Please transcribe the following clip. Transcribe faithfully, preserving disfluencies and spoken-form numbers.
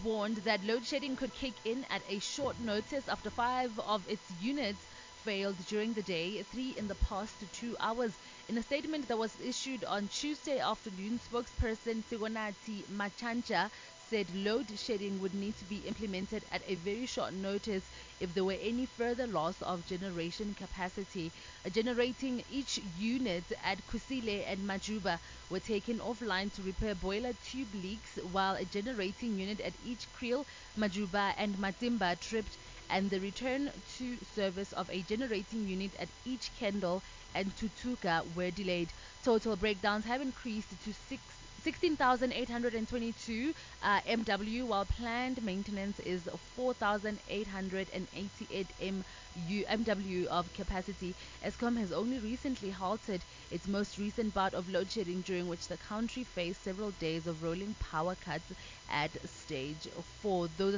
warned that load shedding could kick in at a short notice after five of its units failed during the day, three in the past two hours. In a statement that was issued on Tuesday afternoon, spokesperson Sigonati Machancha said load shedding would need to be implemented at a very short notice if there were any further loss of generation capacity. Uh, generating each unit at Kusile and Majuba were taken offline to repair boiler tube leaks, while a generating unit at each Kriel, Majuba and Matimba tripped, and the return to service of a generating unit at each Kendall and Tutuka were delayed. Total breakdowns have increased to six sixteen thousand eight hundred twenty-two uh, M W, while planned maintenance is four thousand eight hundred eighty-eight M W of capacity. Eskom has only recently halted its most recent bout of load shedding, during which the country faced several days of rolling power cuts at stage four. Those